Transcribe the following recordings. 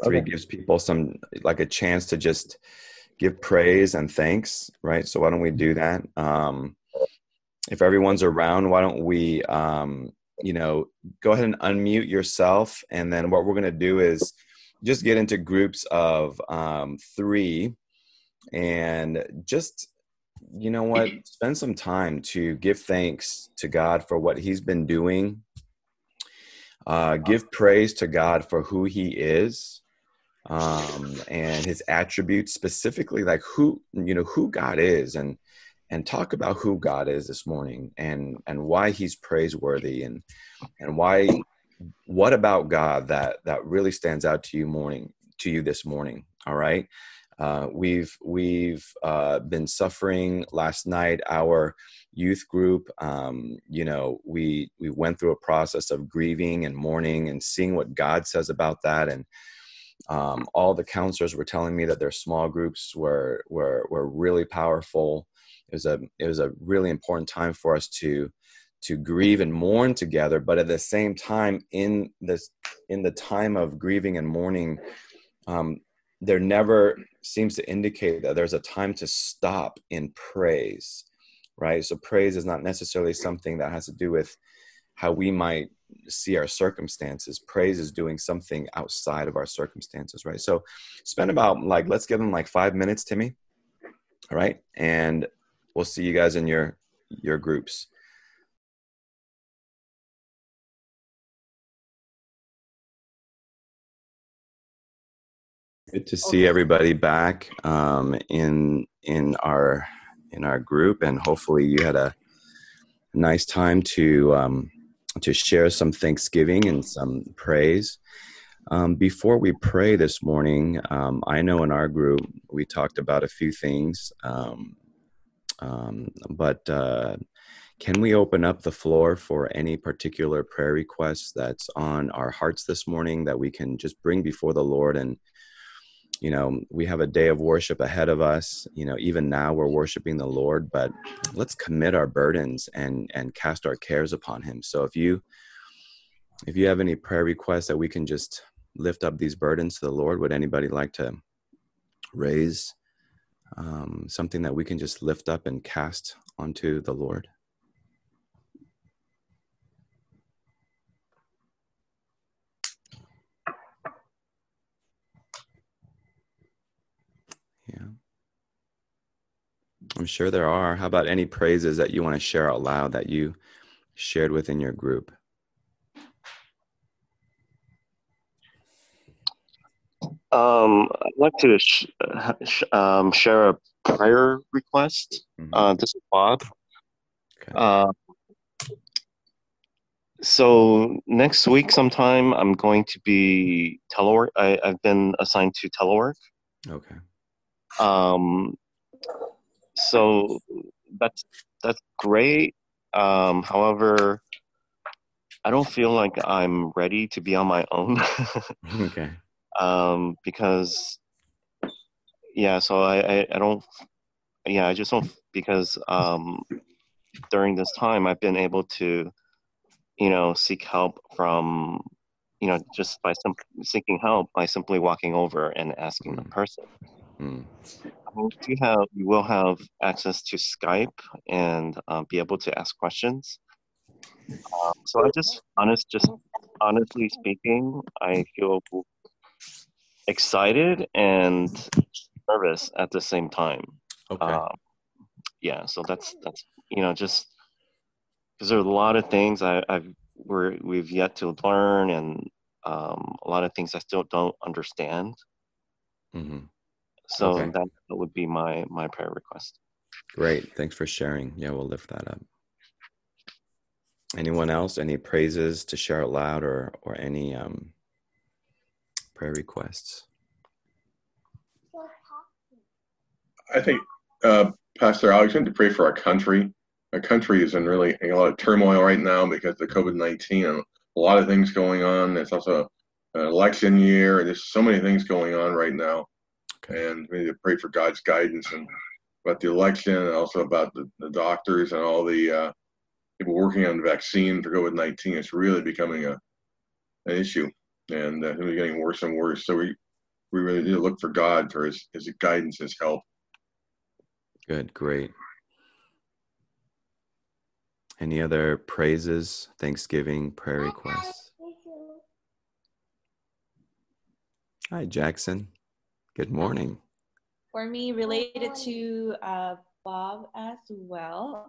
Three Okay. gives people some like a chance to just give praise and thanks, right? So why don't we do that? If everyone's around, why don't we, you know, go ahead and unmute yourself, and then what we're going to do is just get into groups of three, and just, you know what, spend some time to give thanks to God for what He's been doing. Give praise to God for who He is, and His attributes, specifically like who, you know, who God is, and talk about who God is this morning, and why He's praiseworthy, and why, what about God that really stands out to you this morning. All right. We've been suffering. Last night, our youth group, you know, we went through a process of grieving and mourning and seeing what God says about that. And all the counselors were telling me that their small groups were really powerful. It was a really important time for us to grieve and mourn together, but at the same time, in the time of grieving and mourning, there never seems to indicate that there's a time to stop in praise, right? So praise is not necessarily something that has to do with how we might see our circumstances. Praise is doing something outside of our circumstances, right? So spend about, like, let's give them like 5 minutes, Timmy. All right. And we'll see you guys in your groups. Good to see everybody back, in our group, and hopefully you had a nice time to share some Thanksgiving and some praise. Before we pray this morning, I know in our group we talked about a few things, but can we open up the floor for any particular prayer requests that's on our hearts this morning that we can just bring before the Lord? And you know, we have a day of worship ahead of us. You know, even now we're worshiping the Lord, but let's commit our burdens and cast our cares upon Him. So if you have any prayer requests that we can just lift up these burdens to the Lord, would anybody like to raise something that we can just lift up and cast onto the Lord? Yeah, I'm sure there are. How about any praises that you want to share out loud that you shared within your group? I'd like to share a prayer request. Mm-hmm. This is Bob. Okay. Uh, so next week sometime I'm going to be telework. I've been assigned to telework. Okay. Um, so that's that's great. However, I don't feel like I'm ready to be on my own. Okay. Because yeah, so I don't, yeah, I just don't, because during this time I've been able to, seek help from, just by seeking help by simply walking over and asking the Mm, person. mm, You will have access to Skype and be able to ask questions. So just honestly speaking, I feel excited and nervous at the same time. okay. Um, yeah, so that's just because there are a lot of things we've yet to learn, and a lot of things I still don't understand. Hmm. So Okay. that would be my prayer request. Great. Thanks for sharing. Yeah, we'll lift that up. Anyone else? Any praises to share out loud, or any prayer requests? I think, Pastor Alex, we need to pray for our country. Our country is in really a lot of turmoil right now because of COVID-19 and a lot of things going on. It's also an election year, and there's so many things going on right now. Okay. And we need to pray for God's guidance and about the election, and also about the doctors and all the people working on the vaccine for COVID-19. It's really becoming an issue, and it's getting worse and worse. So we really need to look for God for his guidance, his help. Good, great. Any other praises, Thanksgiving, prayer requests? Hi, Jackson. Good morning. For me, related to Bob as well.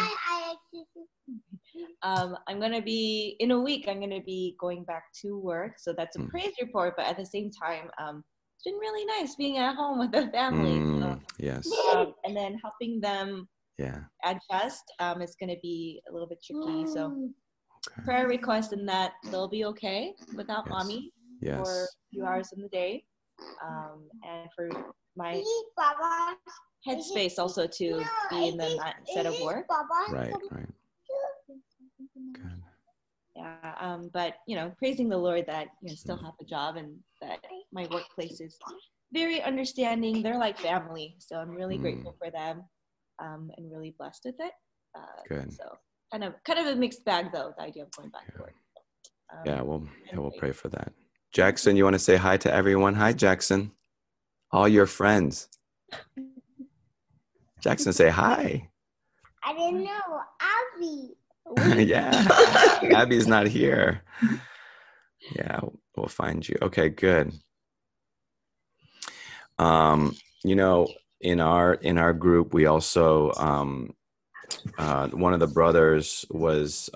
I'm going to be, in a week, I'm going to be going back to work. So that's a praise report. But at the same time, it's been really nice being at home with the family. Yes. And then helping them adjust. It's going to be a little bit tricky. So prayer request in that they'll be okay without mommy for a few hours in the day. And for my headspace also to be in the mindset of work. Right. Good. Yeah, but praising the Lord that still have a job and that my workplace is very understanding. They're like family, so I'm really grateful for them, and really blessed with it. Good. So kind of a mixed bag though, the idea of going back to work. We'll pray for that. Jackson, you want to say hi to everyone? Hi, Jackson. All your friends. Jackson, say hi. I didn't know. Abby. Yeah. Abby's not here. Yeah, we'll find you. Okay, good. In our group, we also one of the brothers was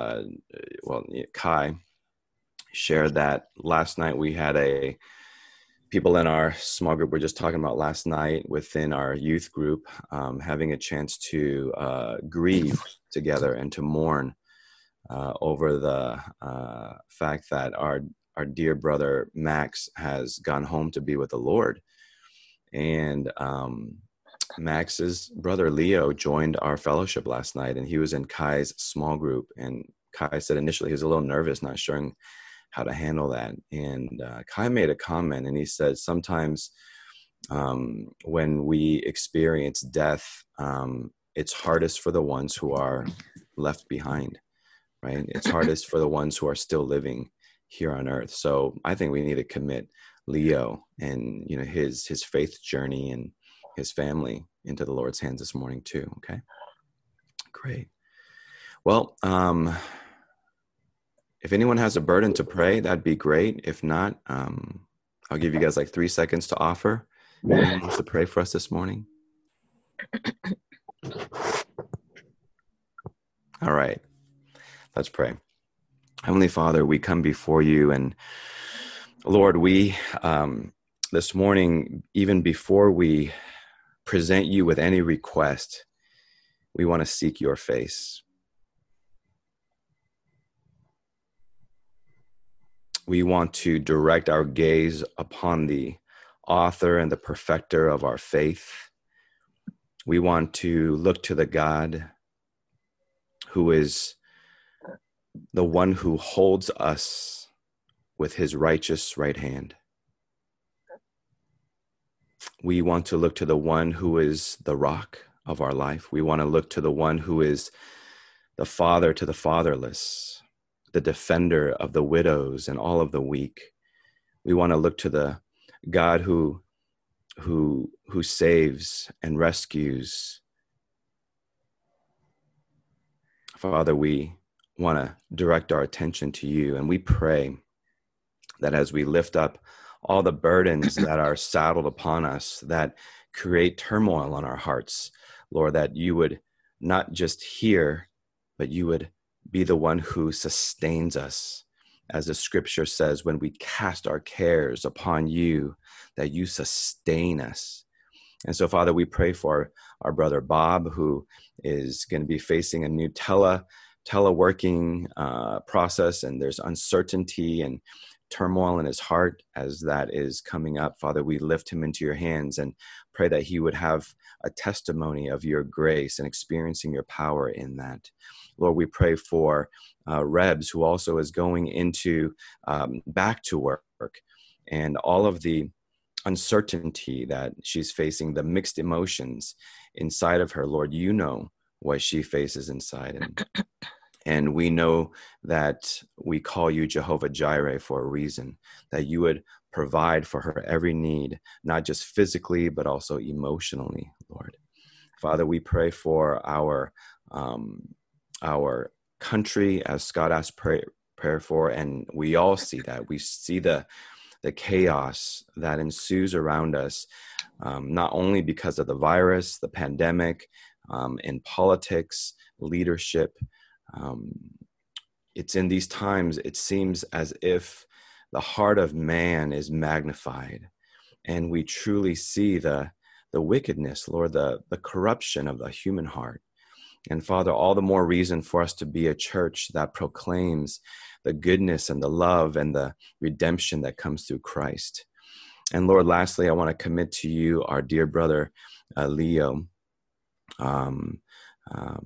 Kai shared that last night we had people in our small group were just talking about last night within our youth group, having a chance to grieve together and to mourn over the fact that our dear brother Max has gone home to be with the Lord. And Max's brother Leo joined our fellowship last night, and he was in Kai's small group. And Kai said initially he was a little nervous, not sure how to handle that. And Kai made a comment, and he said sometimes when we experience death, it's hardest for the ones who are left behind, right? It's hardest for the ones who are still living here on earth. So I think we need to commit Leo and his faith journey and his family into the Lord's hands this morning too. Okay, great. Well, if anyone has a burden to pray, that'd be great. If not, I'll give you guys like 3 seconds to offer. Anyone wants to pray for us this morning? All right, let's pray. Heavenly Father, we come before you, and Lord, we this morning, even before we present you with any request, we want to seek your face. We want to direct our gaze upon the author and the perfecter of our faith. We want to look to the God who is the one who holds us with his righteous right hand. We want to look to the one who is the rock of our life. We want to look to the one who is the father to the fatherless, the defender of the widows and all of the weak. We want to look to the God who saves and rescues. Father, we want to direct our attention to you, and we pray that as we lift up all the burdens that are saddled upon us that create turmoil on our hearts, Lord, that you would not just hear, but you would be the one who sustains us. As the scripture says, when we cast our cares upon you, that you sustain us. And so, Father, we pray for our brother Bob, who is going to be facing a new teleworking process, and there's uncertainty and turmoil in his heart as that is coming up. Father, we lift him into your hands and pray that he would have a testimony of your grace and experiencing your power in that. Lord, we pray for Rebs, who also is going into back to work, and all of the uncertainty that she's facing, the mixed emotions inside of her. Lord, you know what she faces inside. And we know that we call you Jehovah Jireh for a reason, that you would provide for her every need, not just physically, but also emotionally, Lord. Father, we pray for our country, as Scott asked prayer for, and we all see that. We see the chaos that ensues around us, not only because of the virus, the pandemic, in politics, leadership. It's in these times, it seems as if the heart of man is magnified, and we truly see the wickedness, Lord, the corruption of the human heart. And Father, all the more reason for us to be a church that proclaims the goodness and the love and the redemption that comes through Christ. And Lord, lastly, I want to commit to you our dear brother, Leo, our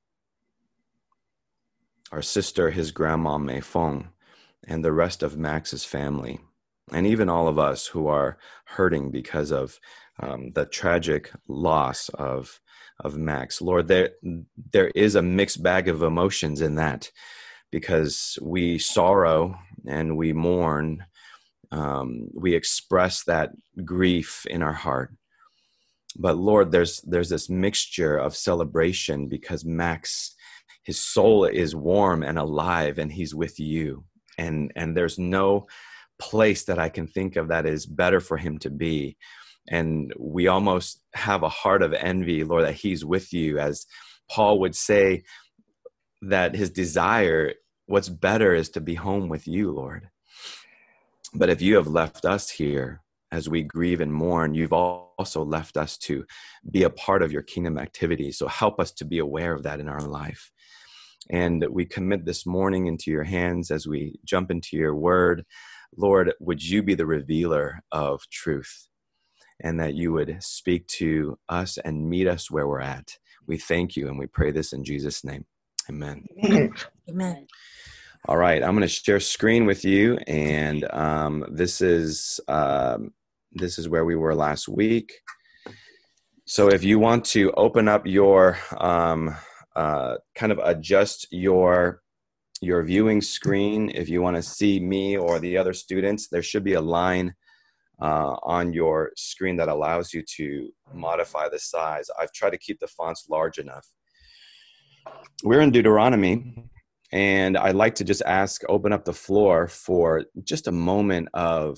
sister, his grandma, Mei Feng, and the rest of Max's family, and even all of us who are hurting because of the tragic loss of Max. Lord, there is a mixed bag of emotions in that, because we sorrow and we mourn. We express that grief in our heart. But Lord, there's this mixture of celebration because Max, his soul is warm and alive, and he's with you. And there's no place that I can think of that is better for him to be. And we almost have a heart of envy, Lord, that he's with you. As Paul would say, that his desire, what's better is to be home with you, Lord. But if you have left us here as we grieve and mourn, you've also left us to be a part of your kingdom activity. So help us to be aware of that in our life. And we commit this morning into your hands as we jump into your word. Lord, would you be the revealer of truth, and that you would speak to us and meet us where we're at. We thank you, and we pray this in Jesus' name. Amen. Amen. All right, I'm going to share screen with you, and this is where we were last week. So if you want to open up your kind of adjust your viewing screen, if you want to see me or the other students, there should be a line on your screen that allows you to modify the size. I've tried to keep the fonts large enough. We're in Deuteronomy, and I'd like to just open up the floor for just a moment of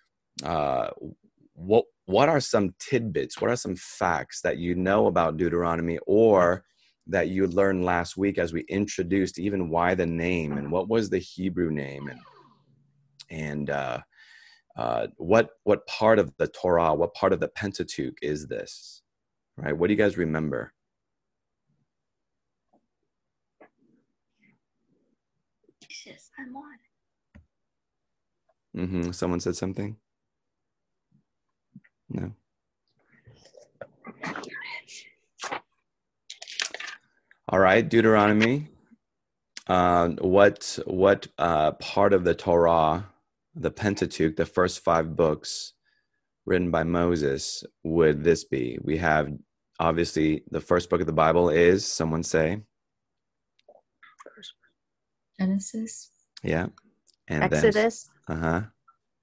what are some tidbits, what are some facts that you know about Deuteronomy, or that you learned last week as we introduced even why the name, and what was the Hebrew name, and what part of the Torah, what part of the Pentateuch is this, right? What do you guys remember? Jesus, I'm on. Someone said something? No. All right, Deuteronomy. What part of the Torah, the Pentateuch, the first 5 books written by Moses, would this be? We have, obviously, the first book of the Bible is, someone say? Genesis. Yeah. And Exodus. Then,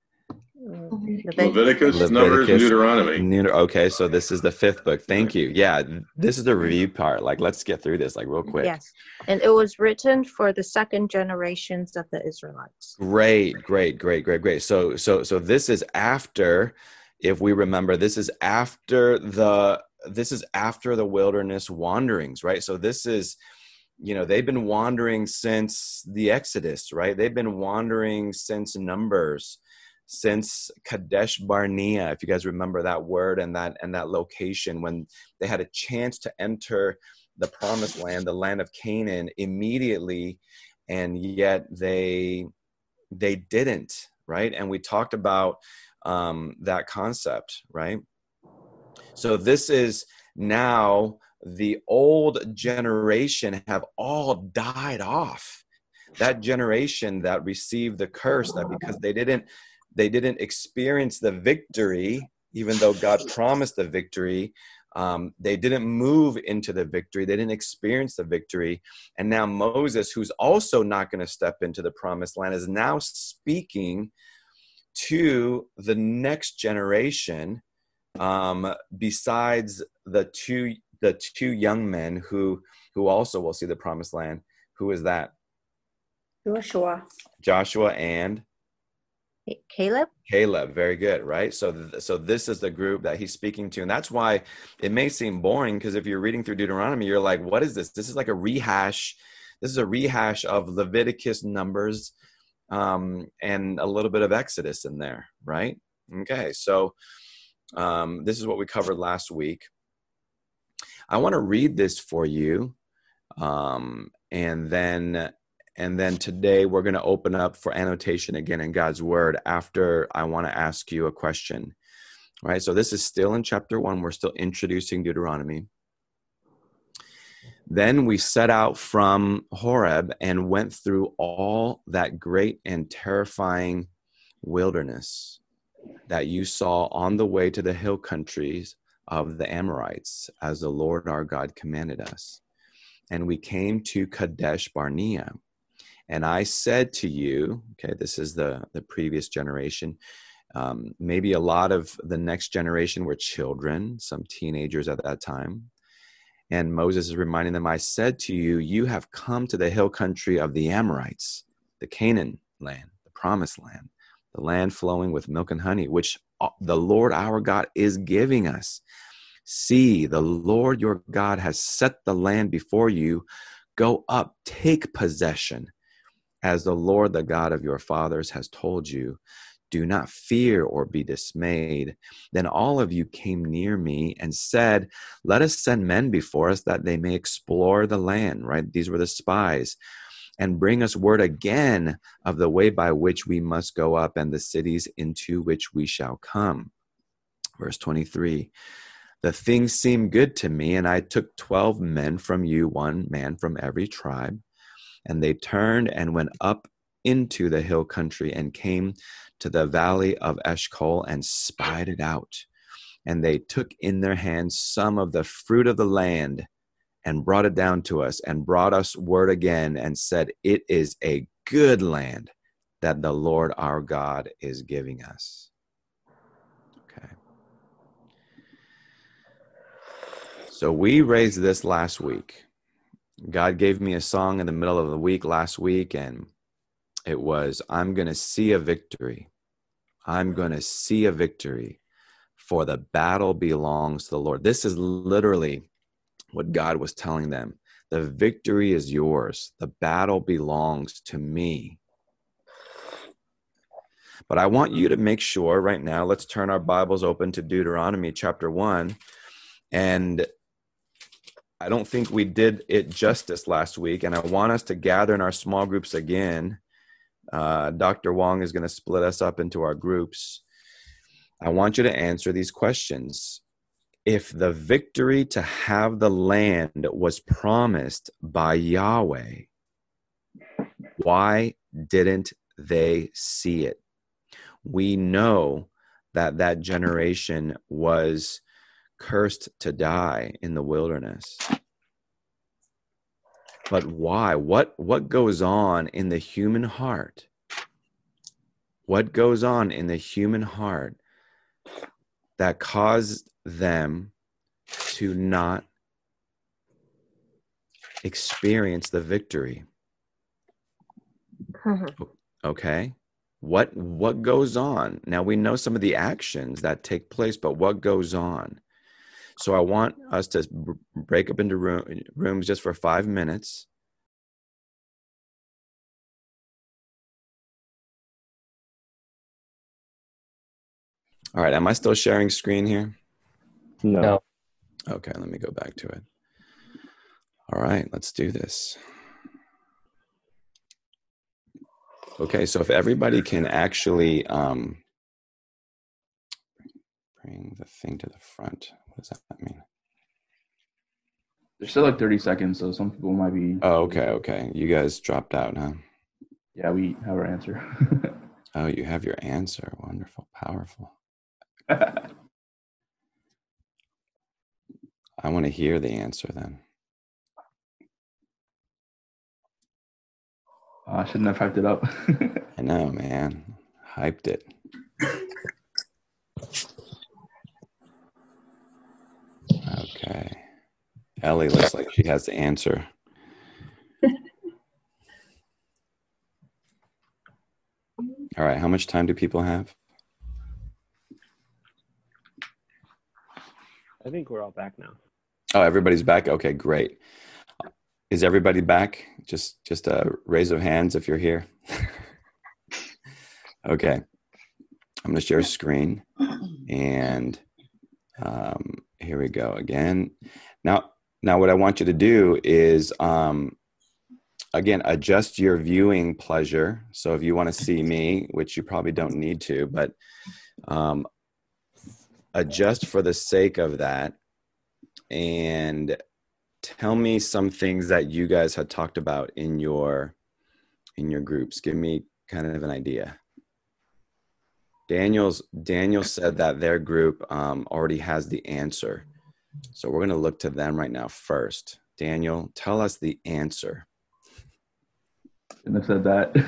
Leviticus, Numbers, and Deuteronomy. Okay, so this is the 5th book. Thank you. Yeah, this is the review part. Like, let's get through this, like, real quick. Yes, and it was written for the second generations of the Israelites. Great. So this is after, if we remember, this is after the wilderness wanderings, right? So this is, they've been wandering since the Exodus, right? They've been wandering since Numbers, since Kadesh Barnea, if you guys remember that word and that location, when they had a chance to enter the promised land, the land of Canaan, immediately, and yet they didn't, right? And we talked about that concept, right? So this is now the old generation have all died off. That generation that received the curse, that because they didn't experience the victory, even though God promised the victory, they didn't move into the victory. They didn't experience the victory. And now Moses, who's also not going to step into the promised land, is now speaking to the next generation, besides the two young men who also will see the promised land. Who is that? Joshua and Caleb. Very good, right? So this is the group that he's speaking to, and that's why it may seem boring, because if you're reading through Deuteronomy, you're like, what is this? This is like a rehash. This is a rehash of Leviticus, Numbers, and a little bit of Exodus in there, right? Okay, so this is what we covered last week. I want to read this for you, and then today we're going to open up for annotation again in God's word after I want to ask you a question. All right, so this is still in chapter 1. We're still introducing Deuteronomy. Then we set out from Horeb and went through all that great and terrifying wilderness that you saw on the way to the hill countries of the Amorites, as the Lord our God commanded us. And we came to Kadesh Barnea. And I said to you, okay, this is the previous generation. Maybe a lot of the next generation were children, some teenagers at that time. And Moses is reminding them, I said to you, you have come to the hill country of the Amorites, the Canaan land, the promised land, the land flowing with milk and honey, which the Lord our God is giving us. See, the Lord your God has set the land before you. Go up, take possession, as the Lord, the God of your fathers, has told you. Do not fear or be dismayed. Then all of you came near me and said, let us send men before us that they may explore the land, right? These were the spies. And bring us word again of the way by which we must go up and the cities into which we shall come. Verse 23. The thing seemed good to me, and I took 12 men from you, 1 man from every tribe. And they turned and went up into the hill country and came to the valley of Eshcol and spied it out. And they took in their hands some of the fruit of the land and brought it down to us and brought us word again and said, it is a good land that the Lord our God is giving us. Okay. So we raised this last week. God gave me a song in the middle of the week last week, and it was, I'm going to see a victory. I'm going to see a victory, for the battle belongs to the Lord. This is literally what God was telling them. The victory is yours. The battle belongs to me. But I want you to make sure right now, let's turn our Bibles open to Deuteronomy chapter 1. And I don't think we did it justice last week, and I want us to gather in our small groups again. Dr. Wong is going to split us up into our groups. I want you to answer these questions. If the victory to have the land was promised by Yahweh, why didn't they see it? We know that that generation was cursed to die in the wilderness. But why? What goes on in the human heart? What goes on in the human heart that caused them to not experience the victory? Okay. What goes on? Now we know some of the actions that take place, but what goes on? So I want us to break up into rooms just for 5 minutes. All right. Am I still sharing screen here? No. Okay. Let me go back to it. All right. Let's do this. Okay. So if everybody can actually bring the thing to the front. What does that mean? There's still like 30 seconds, so some people might be... Oh, okay. You guys dropped out, huh? Yeah, we have our answer. Oh, you have your answer. Wonderful. Powerful. I want to hear the answer then. I shouldn't have hyped it up. I know, man. Hyped it. Okay. Ellie looks like she has the answer. All right. How much time do people have? I think we're all back now. Oh, everybody's back? Okay, great. Is everybody back? Just a raise of hands if you're here. Okay. I'm going to share screen. And here we go again. Now what I want you to do is, again, adjust your viewing pleasure. So if you want to see me, which you probably don't need to, but adjust for the sake of that, and tell me some things that you guys had talked about in your groups. Give me kind of an idea. Daniel said that their group already has the answer. So we're going to look to them right now first. Daniel, tell us the answer. Shouldn't have said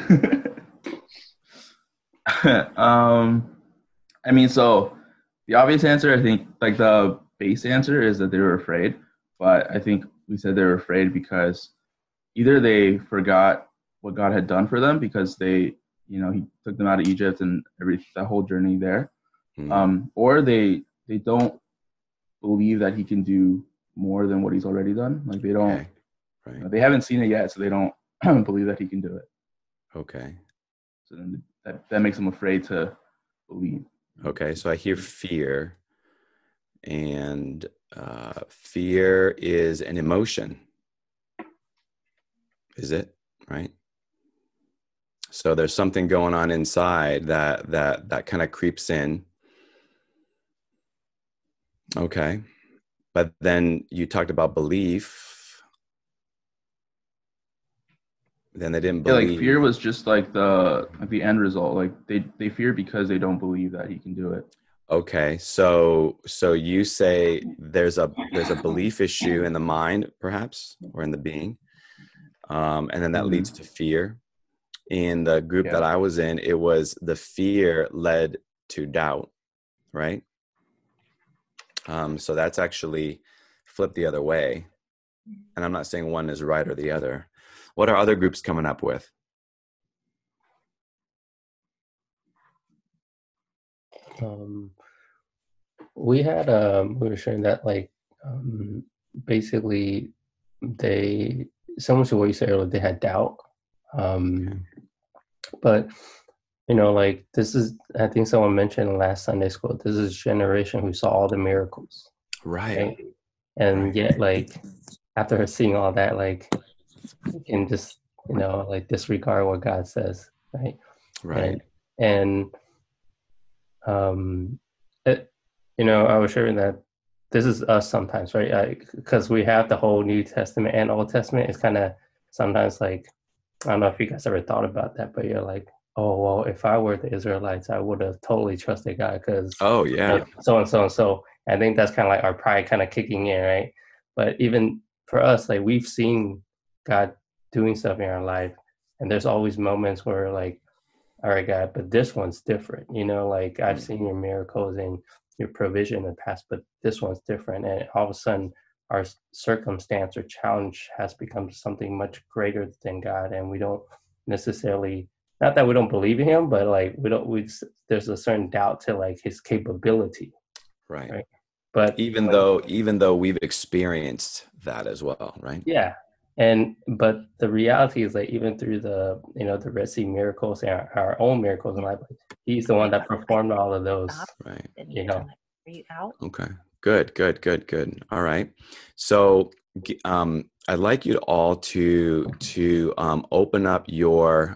that. I mean, so the obvious answer, I think, like the base answer is that they were afraid. But I think we said they were afraid because either they forgot what God had done for them because he took them out of Egypt and that whole journey there, or they don't believe that he can do more than what he's already done. Like they don't, right. They haven't seen it yet, so they don't believe that he can do it. Okay. So then that makes them afraid to believe. Okay, so I hear fear, and fear is an emotion. Is it? Right? So there's something going on inside that kind of creeps in. Okay. But then you talked about belief. Then they didn't believe. Yeah, like fear was just like the end result. Like they fear because they don't believe that he can do it. Okay. So you say there's a belief issue in the mind, perhaps, or in the being. And then that leads to fear. In the group that I was in, it was the fear led to doubt, right? So that's actually flipped the other way. And I'm not saying one is right or the other. What are other groups coming up with? We were sharing that basically similar to what you said earlier, they had doubt. But this is, I think someone mentioned last Sunday school, this is a generation who saw all the miracles. Right. And yet, after seeing all that, you can just, disregard what God says. Right. Right. And I was sharing that this is us sometimes, right? Because we have the whole New Testament and Old Testament. It's kind of sometimes I don't know if you guys ever thought about that, but you're like, oh, well, if I were the Israelites, I would have totally trusted God because so and so and so. I think that's kind of like our pride kind of kicking in, right? But even for us, we've seen God doing stuff in our life, and there's always moments where all right, God, but this one's different. I've seen your miracles and your provision in the past, but this one's different. And all of a sudden, our circumstance or challenge has become something much greater than God. And we don't necessarily, not that we don't believe in him, but there's a certain doubt to his capability. Right. But even though we've experienced that as well, right? Yeah. But the reality is even through the Red Sea miracles and our own miracles in life, he's the one that performed all of those. Right. Okay. Good. All right. So I'd like you all to open up your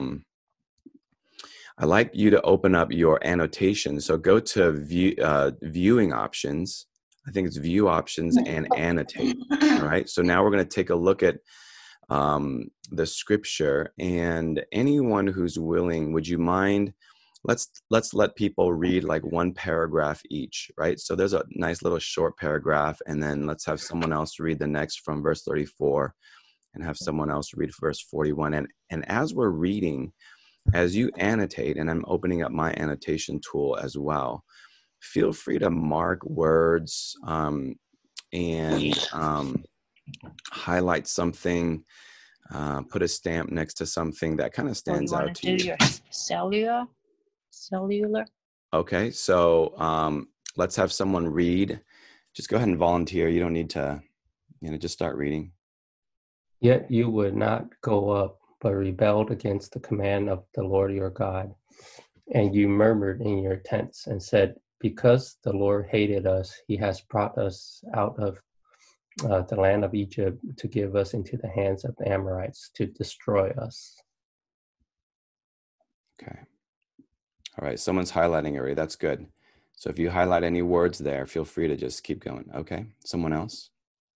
annotation. So go to viewing options. I think it's view options and annotate. All right. So now we're going to take a look at the scripture, and anyone who's willing, would you mind? Let's let people read one paragraph each, right? So there's a nice little short paragraph, and then let's have someone else read the next from verse 34 and have someone else read verse 41. And as we're reading, as you annotate, and I'm opening up my annotation tool as well, feel free to mark words and highlight something, put a stamp next to something that kind of stands out to you. Do your cellular? Okay, so let's have someone read. Just go ahead and volunteer. You don't need to, just start reading. Yet you would not go up, but rebelled against the command of the Lord your God. And you murmured in your tents and said, because the Lord hated us, he has brought us out of the land of Egypt to give us into the hands of the Amorites to destroy us. Okay. All right. Someone's highlighting already. That's good. So if you highlight any words there, feel free to just keep going. Okay. Someone else?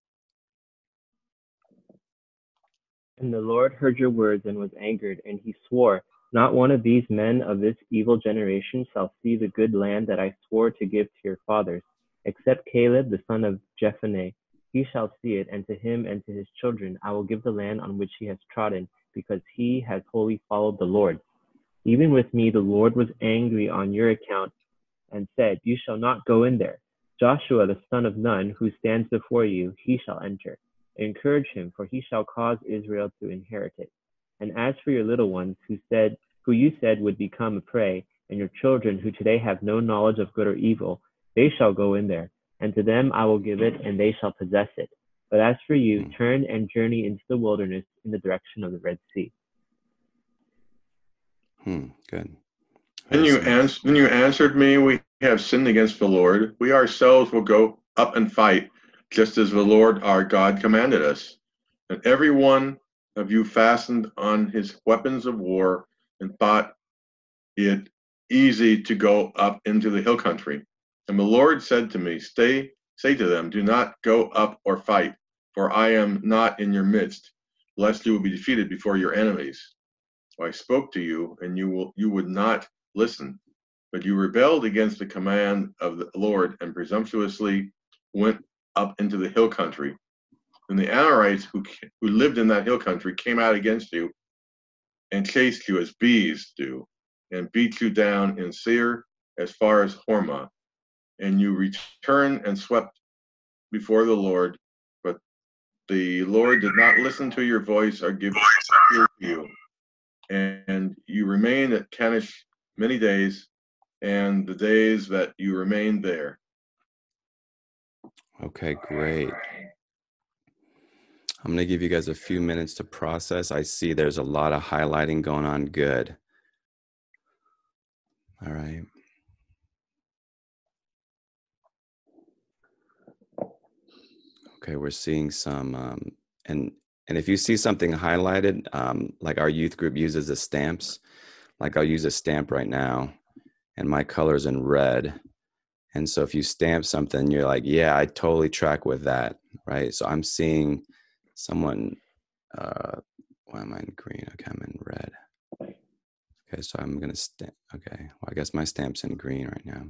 And the Lord heard your words and was angered, and he swore, not one of these men of this evil generation shall see the good land that I swore to give to your fathers, except Caleb, the son of Jephunneh. He shall see it, and to him and to his children I will give the land on which he has trodden, because he has wholly followed the Lord. Even with me the Lord was angry on your account, and said, you shall not go in there. Joshua the son of Nun, who stands before you, he shall enter. Encourage him, for he shall cause Israel to inherit it. And as for your little ones, who you said would become a prey, and your children who today have no knowledge of good or evil, they shall go in there, and to them I will give it, and they shall possess it. But as for you, turn and journey into the wilderness in the direction of the Red Sea. Good. Then you answered me, we have sinned against the Lord. We ourselves will go up and fight, just as the Lord our God commanded us. And every one of you fastened on his weapons of war and thought it easy to go up into the hill country. And the Lord said to me, say to them, do not go up or fight, for I am not in your midst, lest you will be defeated before your enemies. So I spoke to you, and you would not listen, but you rebelled against the command of the Lord and presumptuously went up into the hill country. And the Amorites who lived in that hill country came out against you and chased you as bees do, and beat you down in Seir as far as Hormah. And you returned and swept before the Lord, but the Lord did not listen to your voice or give ear to you. And you remained at Kadesh many days, and the days that you remained there. Okay, great. I'm going to give you guys a few minutes to process. I see there's a lot of highlighting going on. Good. All right. Okay, we're seeing some, and if you see something highlighted, like our youth group uses the stamps, like I'll use a stamp right now, and my color's in red. And so if you stamp something, you're like, yeah, I totally track with that, right? So I'm seeing someone, why am I in green? Okay, I'm in red. Okay, so I'm going to stamp. Okay, well, I guess my stamp's in green right now.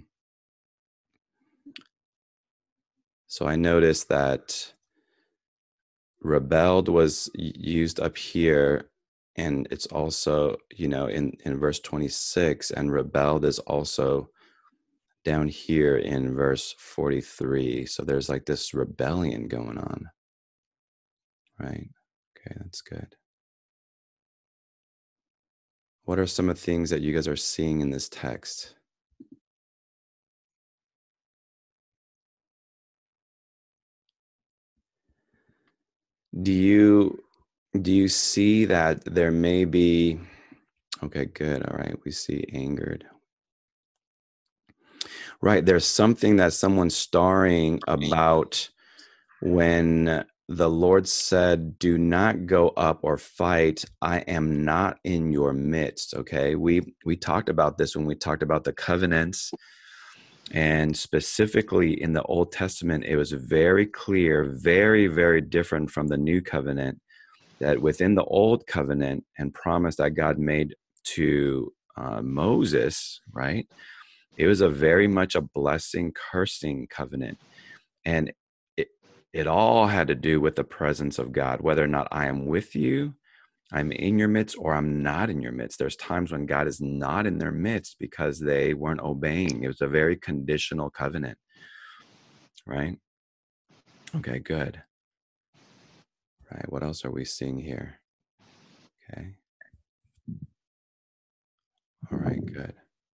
So I noticed that rebelled was used up here, and it's also, in verse 26, and rebelled is also down here in verse 43. So there's like this rebellion going on, right? Okay, that's good. What are some of the things that you guys are seeing in this text? Do you see that there may be, okay, good. All right. We see angered. Right. There's something that someone's starring about when the Lord said, do not go up or fight. I am not in your midst. Okay. We talked about this when we talked about the covenants, and specifically in the Old Testament, it was very clear, very, very different from the New Covenant, that within the Old Covenant and promise that God made to Moses, right? It was a very much a blessing, cursing covenant. And it all had to do with the presence of God, whether or not I am with you, I'm in your midst or I'm not in your midst. There's times when God is not in their midst because they weren't obeying. It was a very conditional covenant, right? Okay, good. Right, what else are we seeing here? Okay. All right, good.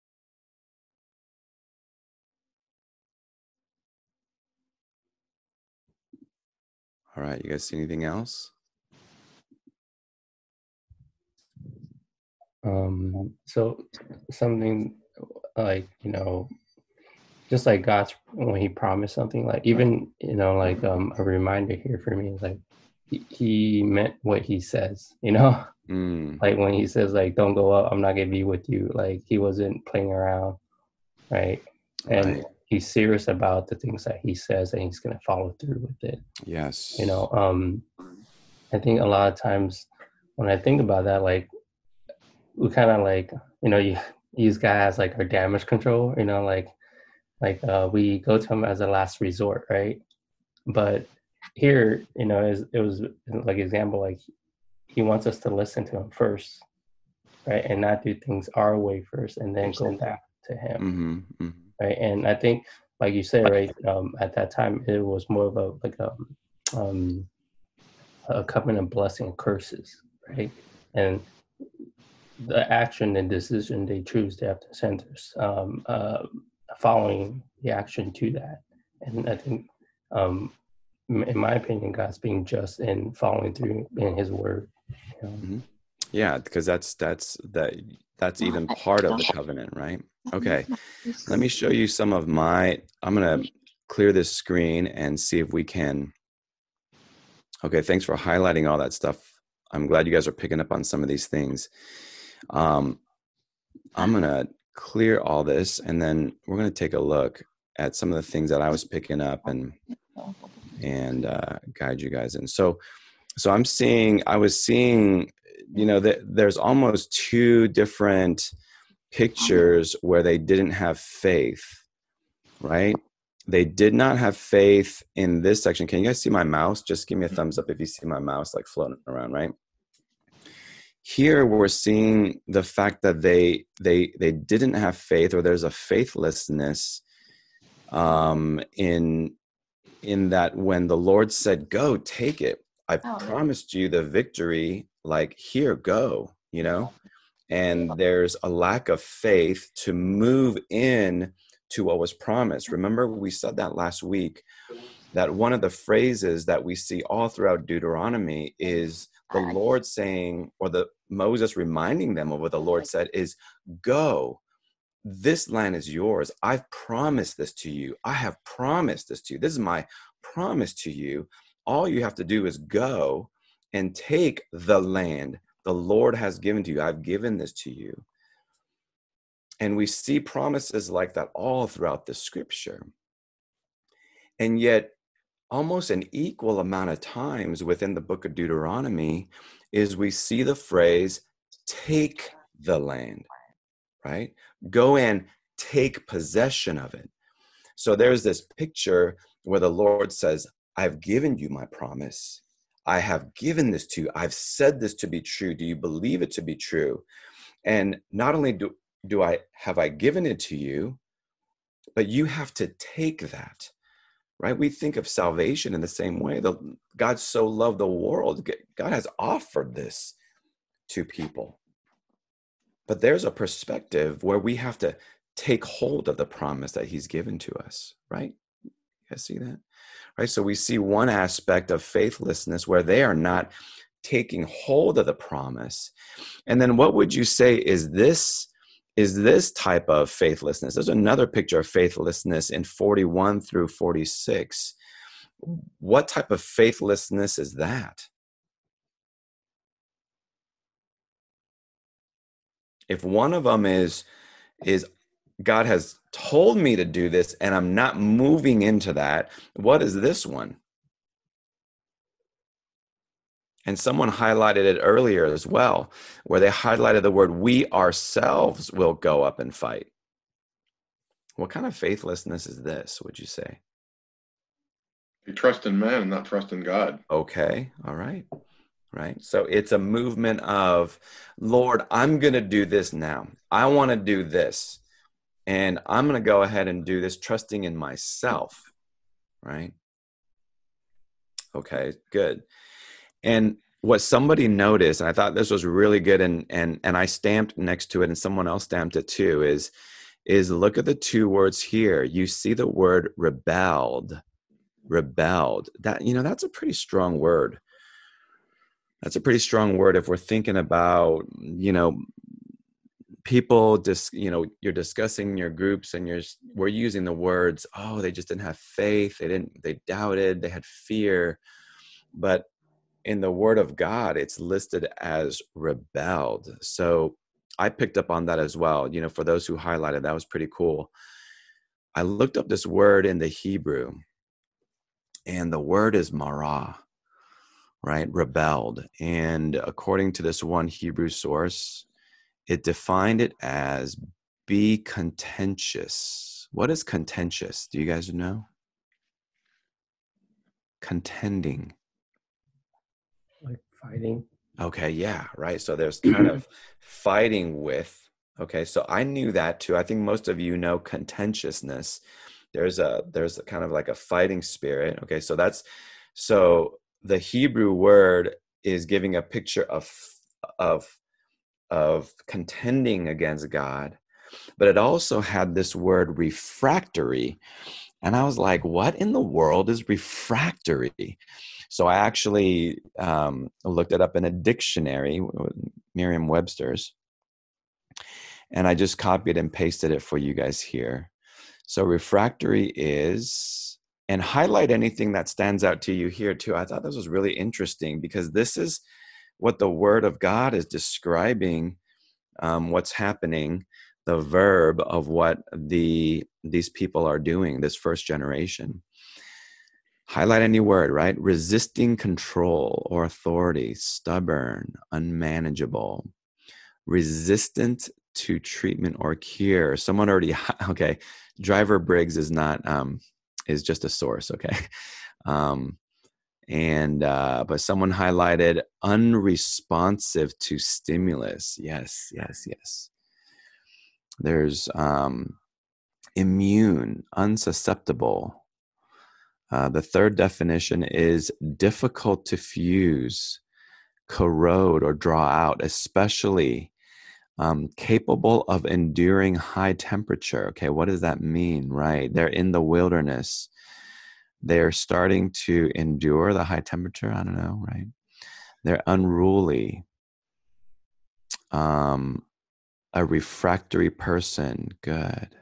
All right, you guys see anything else? So something like, just like God's, when he promised something, like even, like a reminder here for me is like, he meant what he says, like when he says like, don't go up, I'm not gonna be with you. Like he wasn't playing around, right? And he's serious about the things that he says, and he's gonna follow through with it. Yes. I think a lot of times when I think about that, like we kind of like, you use God as like our damage control, we go to him as a last resort, right? But here, it was like example, like he wants us to listen to him first, right? And not do things our way first and then go back to him, right? And I think, like you said, right, at that time, it was more of a covenant blessing and curses, right? And the action and decision they choose, they have to send following the action to that. And I think, in my opinion, God's being just in following through in his word. Yeah, because that's even part of the covenant, right? Okay, let me show you some of I'm going to clear this screen and see if we can. Okay, thanks for highlighting all that stuff. I'm glad you guys are picking up on some of these things. I'm going to clear all this, and then we're going to take a look at some of the things that I was picking up and guide you guys in. So I was seeing, there's almost two different pictures where they didn't have faith, right? They did not have faith in this section. Can you guys see my mouse? Just give me a thumbs up if you see my mouse like floating around, right? Here we're seeing the fact that they didn't have faith, or there's a faithlessness in that when the Lord said, go, take it. I've promised you the victory, like, here, go, and there's a lack of faith to move in to what was promised. Remember, we said that last week, that one of the phrases that we see all throughout Deuteronomy is the Lord saying, or Moses reminding them of what the Lord said is, go, this land is yours. I've promised this to you. I have promised this to you. This is my promise to you. All you have to do is go and take the land the Lord has given to you. I've given this to you. And we see promises like that all throughout the scripture. And yet, almost an equal amount of times within the book of Deuteronomy is we see the phrase, take the land, right? Go and take possession of it. So there's this picture where the Lord says, I've given you my promise. I have given this to you. I've said this to be true. Do you believe it to be true? And not only have I given it to you, but you have to take that, right? We think of salvation in the same way. God so loved the world. God has offered this to people. But there's a perspective where we have to take hold of the promise that he's given to us, right? You guys see that? Right? So we see one aspect of faithlessness where they are not taking hold of the promise. And then what would you say is this type of faithlessness? There's another picture of faithlessness in 41 through 46. What type of faithlessness is that? If one of them is God has told me to do this and I'm not moving into that, what is this one? And someone highlighted it earlier as well, where they highlighted the word, we ourselves will go up and fight. What kind of faithlessness is this, would you say? You trust in man and not trust in God. Okay. All right. right? So it's a movement of, Lord, I'm going to do this now. I want to do this. And I'm going to go ahead and do this, trusting in myself, right? Okay, good. And what somebody noticed, and I thought this was really good, and I stamped next to it, and someone else stamped it too, is look at the two words here. You see the word rebelled. That, that's a pretty strong word. That's a pretty strong word if we're thinking about, people just, you're discussing in your groups and we're using the words, oh, they just didn't have faith. They doubted, they had fear. But in the Word of God, it's listed as rebelled. So I picked up on that as well. For those who highlighted, that was pretty cool. I looked up this word in the Hebrew, and the word is marah, right? Rebelled. And according to this one Hebrew source, it defined it as be contentious. What is contentious? Do you guys know? Contending. Like fighting. Okay, yeah, right. So there's kind of fighting with. Okay, so I knew that too. I think most of you know contentiousness. There's a kind of like a fighting spirit. Okay, so the Hebrew word is giving a picture of contending against God, but it also had this word refractory. And I was like, what in the world is refractory? So I actually looked it up in a dictionary, Merriam-Webster's, and I just copied and pasted it for you guys here. So refractory is, and highlight anything that stands out to you here too. I thought this was really interesting because this is what the Word of God is describing, what's happening, the verb of what these people are doing, this first generation. Highlight any word, right? Resisting control or authority, stubborn, unmanageable, resistant to treatment or cure. Someone already, okay, Driver Briggs is not, is just a source, okay? But someone highlighted unresponsive to stimulus. Yes. There's immune, unsusceptible. The third definition is difficult to fuse, corrode, or draw out, especially capable of enduring high temperature. Okay, what does that mean, right? They're in the wilderness. They're starting to endure the high temperature. I don't know, right? They're unruly. A refractory person. Good.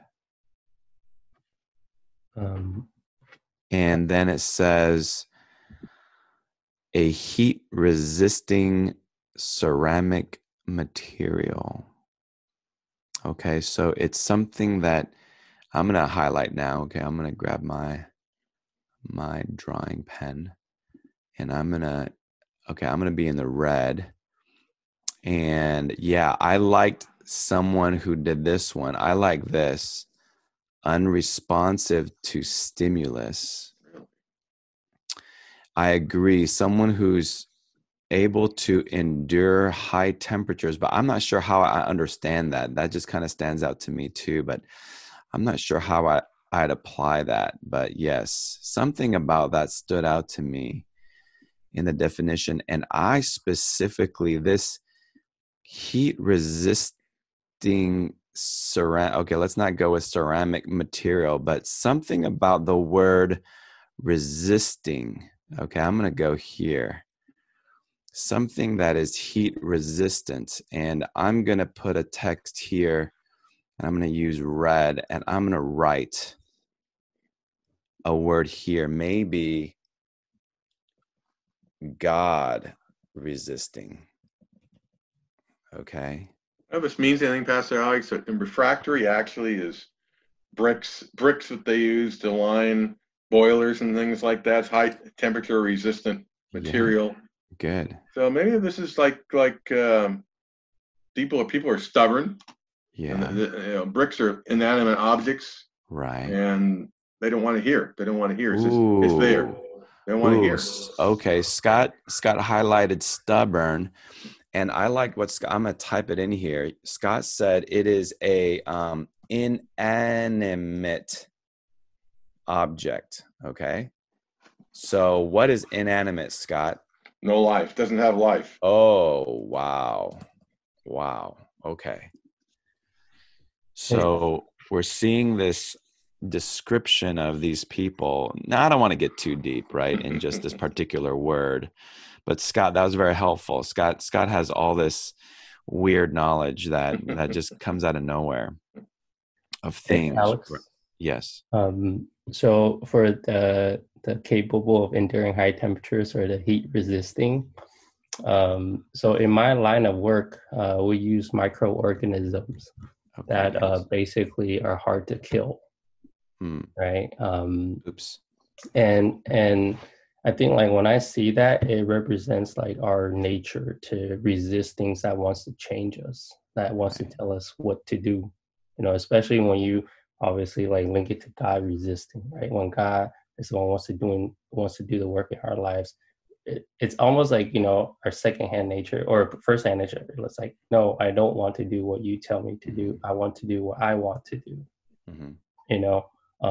And then it says a heat-resisting ceramic material. Okay, so it's something that I'm going to highlight now. Okay, I'm going to grab my drawing pen, and I'm going to be in the red. And yeah, I liked someone who did this one. I like this. Unresponsive to stimulus. I agree. Someone who's able to endure high temperatures, but I'm not sure how I understand that. That just kind of stands out to me too, but I'm not sure how I'd apply that. But yes, something about that stood out to me in the definition. And I specifically, this heat resisting ceramic, okay, let's not go with ceramic material, but something about the word resisting. Okay, I'm going to go here. Something that is heat resistant. And I'm going to put a text here, and I'm going to use red, and I'm going to write a word here. Maybe God resisting. Okay. If this means anything, Pastor Alex, and refractory actually is bricks that they use to line boilers and things like that. It's high temperature resistant material. Yeah. Good. So maybe this is like people are stubborn. Yeah. And bricks are inanimate objects. Right. And they don't want to hear. It's there. They want to hear. Okay, Scott highlighted stubborn, and I like what Scott. I'm gonna type it in here. Scott said it is a inanimate object. Okay, so what is inanimate, Scott? No life. Doesn't have life. Oh, wow. Okay. So we're seeing this description of these people. Now, I don't want to get too deep, right, in just this particular word, but Scott, that was very helpful. Scott has all this weird knowledge that just comes out of nowhere of things. Hey, Alex? Yes. So for the capable of enduring high temperatures or the heat resisting, so in my line of work, we use microorganisms that basically are hard to kill. Right. Oops. And I think like when I see that, it represents like our nature to resist things that wants to change us, that wants to tell us what to do. You know, especially when you obviously like link it to God resisting, right? When God is the one wants to do the work in our lives, it's almost like, you know, our secondhand nature or firsthand nature. It's like, no, I don't want to do what you tell me to do. I want to do what I want to do. You know.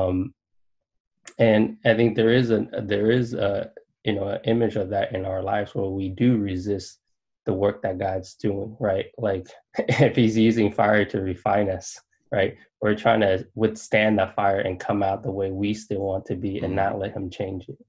And I think there is a you know, an image of that in our lives where we do resist the work that God's doing, right? Like if he's using fire to refine us, right? We're trying to withstand that fire and come out the way we still want to be and not let him change it.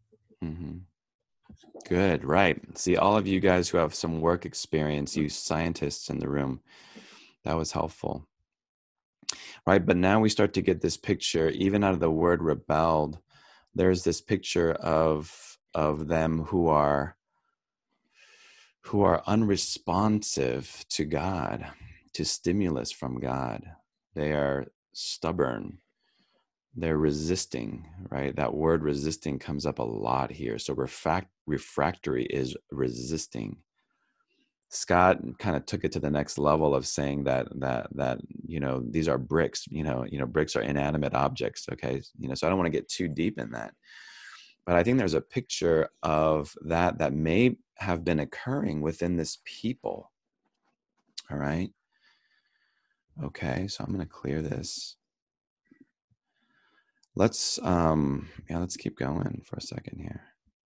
Good, right. See, all of you guys who have some work experience, you scientists in the room, that was helpful. Right, but now we start to get this picture, even out of the word rebelled, there's this picture of them who are unresponsive to God, to stimulus from God. They are stubborn. They're resisting, right? That word resisting comes up a lot here. So refractory is resisting. Scott kind of took it to the next level of saying that you know, these are bricks, you know bricks are inanimate objects. Okay, you know, so I don't want to get too deep in that, but I think there's a picture of that may have been occurring within this people. All right. Okay, so I'm going to clear this. Let's keep going for a second here.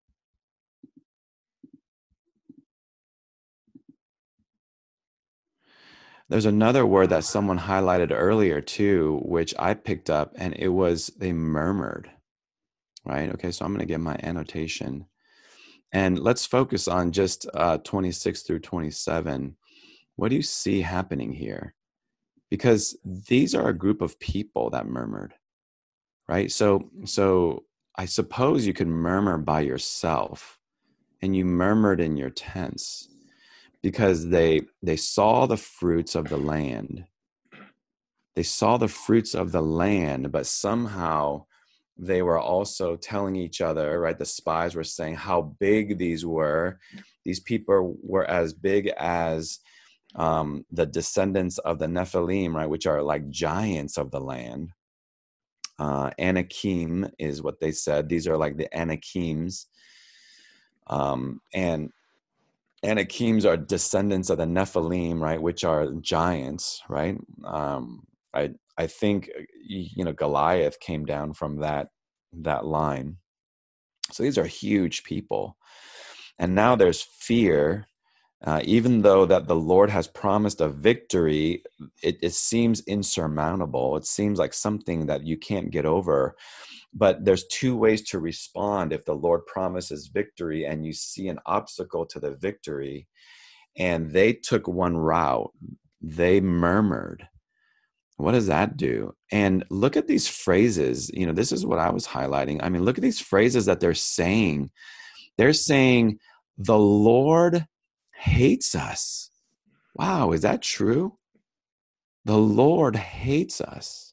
There's another word that someone highlighted earlier too, which I picked up, and it was they murmured, right? Okay, so I'm going to get my annotation. And let's focus on just 26 through 27. What do you see happening here? Because these are a group of people that murmured, right? So I suppose you could murmur by yourself, and you murmured in your tents, because they saw the fruits of the land. They saw the fruits of the land, but somehow they were also telling each other, right? The spies were saying how big these were. These people were as big as the descendants of the Nephilim, right? Which are like giants of the land. Anakim is what they said. These are like the Anakims. And Anakims are descendants of the Nephilim, right, which are giants, right? I think, you know, Goliath came down from that line. So these are huge people. And now there's fear, even though that the Lord has promised a victory, it seems insurmountable. It seems like something that you can't get over. But there's two ways to respond if the Lord promises victory and you see an obstacle to the victory. And they took one route. They murmured. What does that do? And look at these phrases. You know, this is what I was highlighting. I mean, look at these phrases that they're saying. They're saying, the Lord hates us. Wow, is that true? The Lord hates us.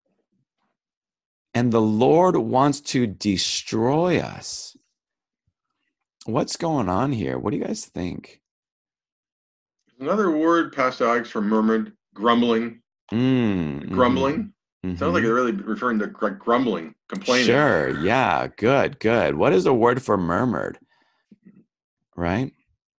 And the Lord wants to destroy us. What's going on here? What do you guys think? Another word, Pastor Alex, for murmured, grumbling. Grumbling. Sounds like they're really referring to grumbling. complaining. Sure. Yeah. Good. What is the word for murmured? Right?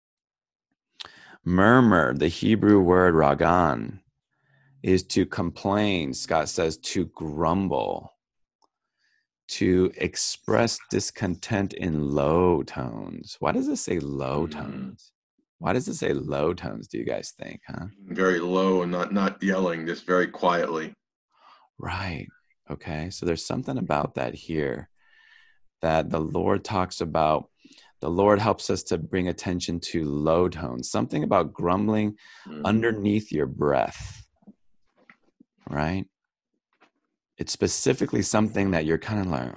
Murmur, the Hebrew word ragan, is to complain. Scott says to grumble, to express discontent in low tones. Why does it say low tones? Why does it say low tones, do you guys think, huh? Very low and not yelling, just very quietly. Right. Okay. So there's something about that here that the Lord talks about. The Lord helps us to bring attention to low tones, something about grumbling underneath your breath, right? It's specifically something that you're kind of like,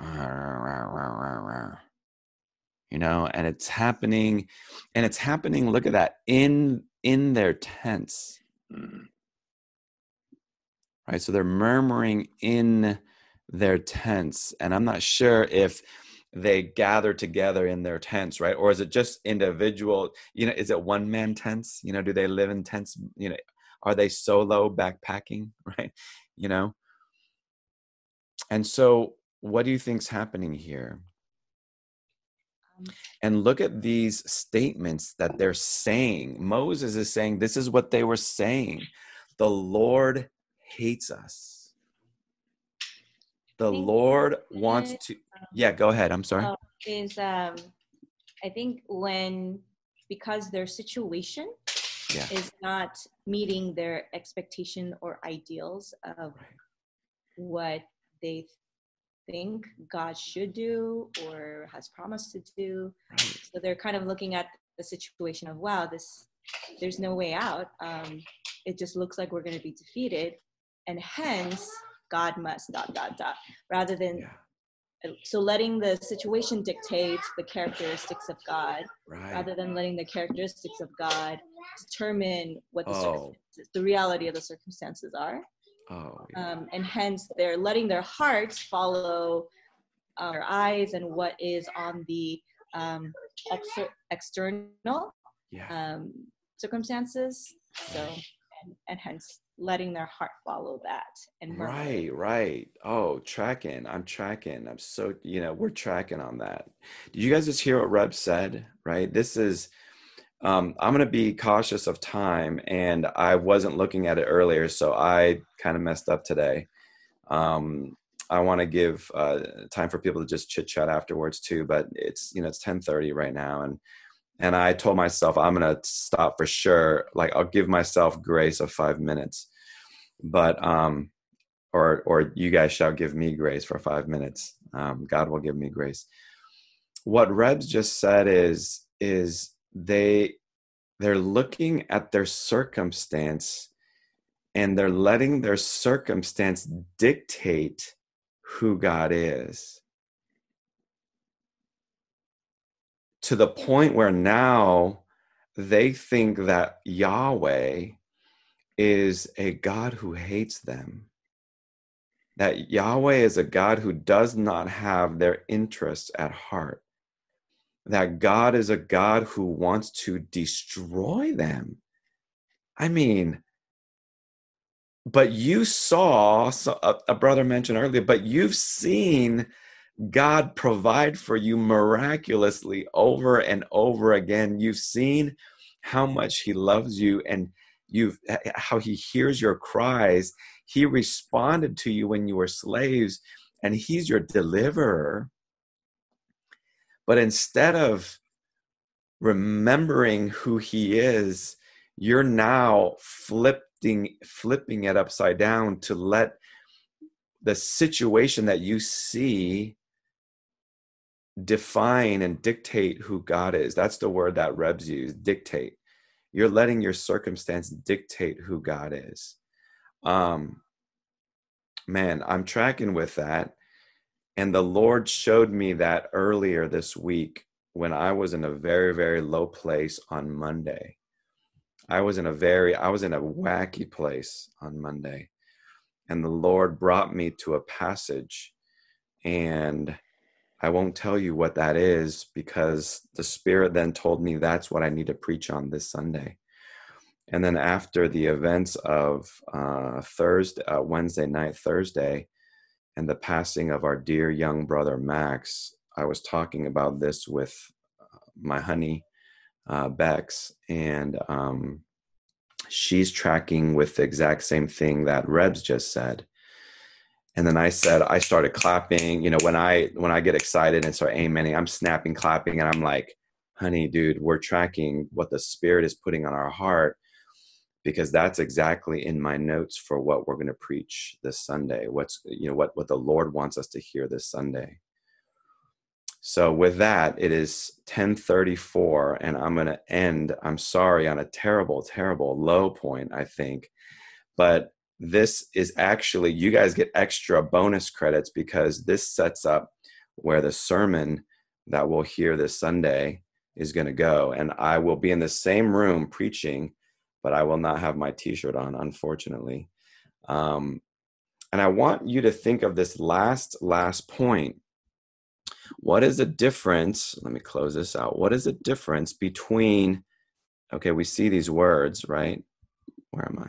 you know, and it's happening, look at that, in their tents, right? So they're murmuring in their tents, and I'm not sure if they gather together in their tents, right? Or is it just individual, you know, is it one-man tents? You know, do they live in tents? You know, are they solo backpacking, right? You know? And so what do you think's happening here? And look at these statements that they're saying. Moses is saying, this is what they were saying. The Lord hates us. The Lord wants to, yeah, go ahead. I'm sorry. I think because their situation is not meeting their expectation or ideals of what they think God should do or has promised to do. So they're kind of looking at the situation of, wow, there's no way out. It just looks like we're going to be defeated. And hence, God must ... rather than, so letting the situation dictate the characteristics of God, rather than letting the characteristics of God determine what the reality of the circumstances are. And hence they're letting their hearts follow their eyes and what is on the external circumstances. So, and hence letting their heart follow that. And right. Oh, tracking. I'm tracking. I'm so, you know, we're tracking on that. Did you guys just hear what Reb said? Right. This is, I'm going to be cautious of time, and I wasn't looking at it earlier, so I kind of messed up today. I want to give time for people to just chit chat afterwards too, but it's, you know, it's 10:30 right now. And I told myself I'm going to stop for sure. Like, I'll give myself grace of 5 minutes, but, or you guys shall give me grace for 5 minutes. God will give me grace. What Rebs just said is they're looking at their circumstance, and they're letting their circumstance dictate who God is, to the point where now they think that Yahweh is a God who hates them, that Yahweh is a God who does not have their interests at heart, that God is a God who wants to destroy them. I mean, but you saw, a brother mentioned earlier, but you've seen God provide for you miraculously over and over again. You've seen how much he loves you, and how he hears your cries. He responded to you when you were slaves, and he's your deliverer. But instead of remembering who he is, you're now flipping it upside down to let the situation that you see define and dictate who God is. That's the word that Rebs use, dictate. You're letting your circumstance dictate who God is. Man, I'm tracking with that. And the Lord showed me that earlier this week when I was in a very, very low place on Monday. I was in a wacky place on Monday. And the Lord brought me to a passage, and I won't tell you what that is, because the Spirit then told me that's what I need to preach on this Sunday. And then after the events of Wednesday night, Thursday, and the passing of our dear young brother Max, I was talking about this with my honey, Bex, and she's tracking with the exact same thing that Rebs just said. And then I started clapping. You know, when I get excited and start amening, I'm snapping, clapping, and I'm like, honey, dude, we're tracking what the Spirit is putting on our heart, because that's exactly in my notes for what we're going to preach this Sunday. What the Lord wants us to hear this Sunday. So with that, it is 10:34, and I'm going to end, I'm sorry, on a terrible, terrible low point, I think. But this is actually, you guys get extra bonus credits, because this sets up where the sermon that we'll hear this Sunday is going to go. And I will be in the same room preaching, but I will not have my t-shirt on, unfortunately. And I want you to think of this last point. What is the difference? Let me close this out. What is the difference between, okay, we see these words, right? Where am I?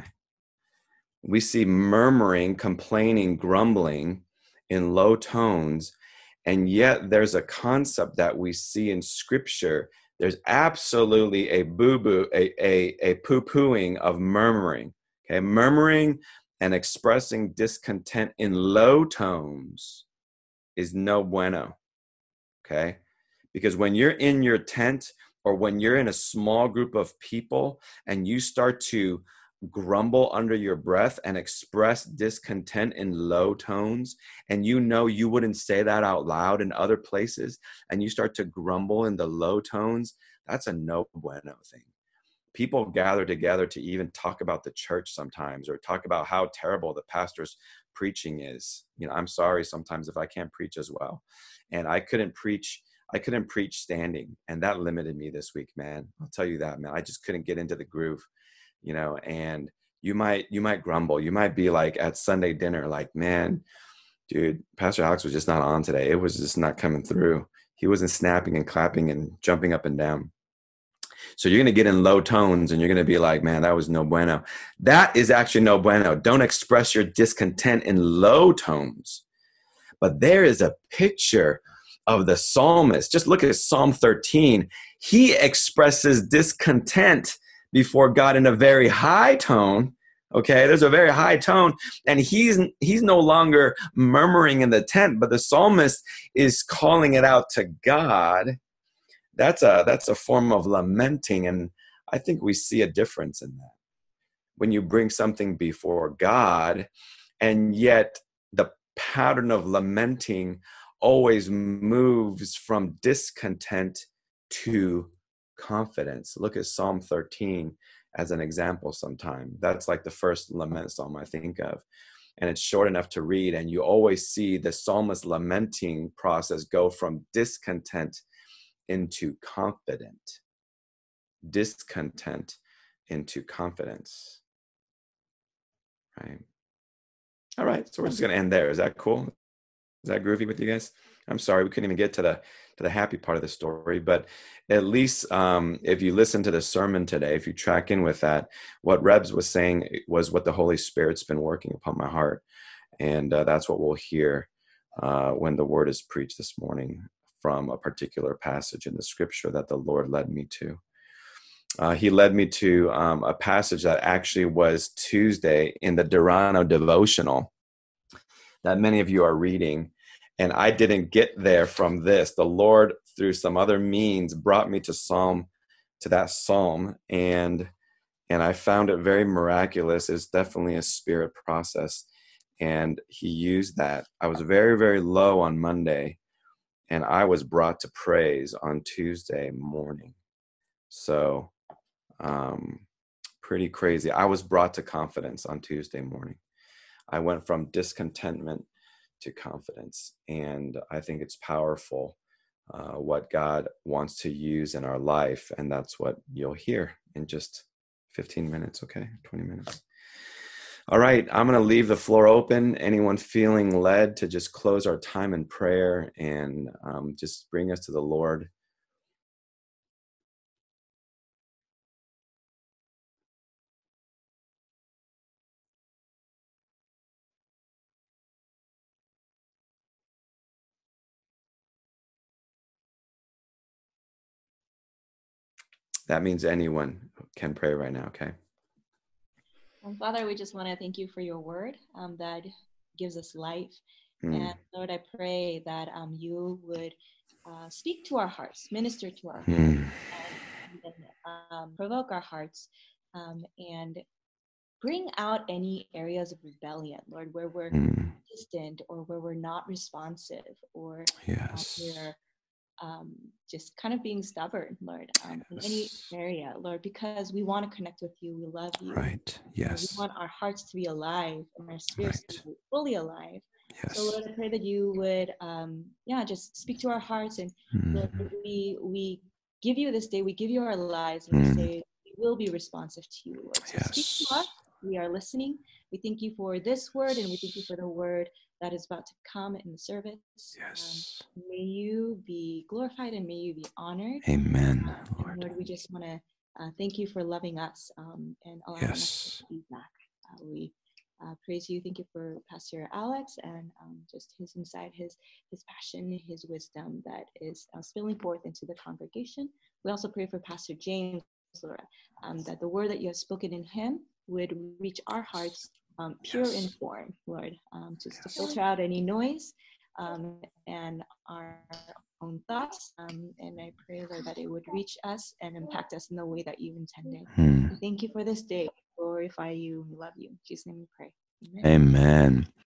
We see murmuring, complaining, grumbling in low tones, and yet there's a concept that we see in Scripture. There's absolutely a boo-boo, a poo-pooing of murmuring. Okay, murmuring and expressing discontent in low tones is no bueno. Okay, because when you're in your tent, or when you're in a small group of people and you start to grumble under your breath and express discontent in low tones, and you know you wouldn't say that out loud in other places, and you start to grumble in the low tones, that's a no bueno thing. People gather together to even talk about the church sometimes, or talk about how terrible the pastor's preaching is. You know, I'm sorry sometimes if I can't preach as well. And I couldn't preach standing, and that limited me this week, man. I'll tell you that, man. I just couldn't get into the groove. You know, and you might grumble. You might be like at Sunday dinner, like, man, dude, Pastor Alex was just not on today. It was just not coming through. He wasn't snapping and clapping and jumping up and down. So you're going to get in low tones, and you're going to be like, man, that was no bueno. That is actually no bueno. Don't express your discontent in low tones. But there is a picture of the psalmist. Just look at Psalm 13. He expresses discontent before God in a very high tone. Okay, there's a very high tone, and he's no longer murmuring in the tent, but the psalmist is calling it out to God. That's a form of lamenting, and I think we see a difference in that. When you bring something before God, and yet the pattern of lamenting always moves from discontent to confidence. Look at Psalm 13 as an example sometime. That's like the first lament psalm I think of. And it's short enough to read, and you always see the psalmist lamenting process go from discontent into confident. Discontent into confidence. Right? All right, so we're just going to end there. Is that cool? Is that groovy with you guys? I'm sorry, we couldn't even get to the happy part of the story, but at least if you listen to the sermon today, if you track in with that, what Rebs was saying was what the Holy Spirit's been working upon my heart, and that's what we'll hear when the word is preached this morning from a particular passage in the Scripture that the Lord led me to. He led me to a passage that actually was Tuesday in the Durano devotional that many of you are reading. And I didn't get there from this. The Lord, through some other means, brought me to that psalm, and I found it very miraculous. It's definitely a spirit process, and he used that. I was very, very low on Monday, and I was brought to praise on Tuesday morning. So, pretty crazy. I was brought to confidence on Tuesday morning. I went from discontentment to confidence. And I think it's powerful what God wants to use in our life. And that's what you'll hear in just 15 minutes, okay? 20 minutes. All right, I'm going to leave the floor open. Anyone feeling led to just close our time in prayer and just bring us to the Lord. That means anyone can pray right now, okay? Father, we just want to thank you for your word that gives us life. And Lord, I pray that you would speak to our hearts, minister to our hearts, and provoke our hearts, and bring out any areas of rebellion, Lord, where we're distant or where we're not responsive or we're just kind of being stubborn, Lord, in any area, Lord, because we want to connect with you. We love you. Right. Yes. We want our hearts to be alive and our spirits to be fully alive. Yes. So Lord, I pray that you would, just speak to our hearts, and Lord, we give you this day. We give you our lives, and we say we will be responsive to you, Lord. So speak to us. We are listening. We thank you for this word, and we thank you for the word that is about to come in the service. Yes. May you be glorified and may you be honored. Amen, Lord. Lord, we just want to thank you for loving us and allowing us to be back. We praise you. Thank you for Pastor Alex and just his insight, his passion, his wisdom that is spilling forth into the congregation. We also pray for Pastor James, Lord, that the word that you have spoken in him would reach our hearts pure in form, Lord, just to filter out any noise and our own thoughts. And I pray, Lord, that it would reach us and impact us in the way that you intended. Thank you for this day. We glorify you. We love you. In Jesus' name we pray. Amen. Amen.